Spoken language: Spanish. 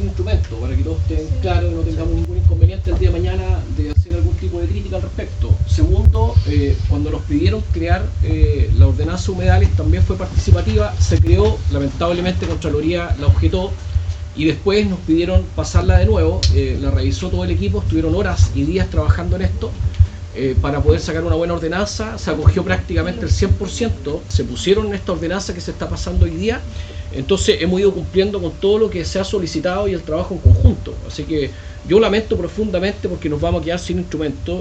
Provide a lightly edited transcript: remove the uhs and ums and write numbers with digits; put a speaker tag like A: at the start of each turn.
A: sin instrumento, para que todos estén claros y no tengamos ningún inconveniente el día de mañana de hacer algún tipo de crítica al respecto. Segundo, cuando nos pidieron crear la ordenanza de humedales también fue participativa, se creó, lamentablemente Contraloría la objetó y después nos pidieron pasarla de nuevo, la revisó todo el equipo, estuvieron horas y días trabajando en esto para poder sacar una buena ordenanza, se acogió prácticamente el 100%, se pusieron en esta ordenanza que se está pasando hoy día. Entonces hemos ido cumpliendo con todo lo que se ha solicitado y el trabajo en conjunto. Así que yo lamento profundamente porque nos vamos a quedar sin instrumentos.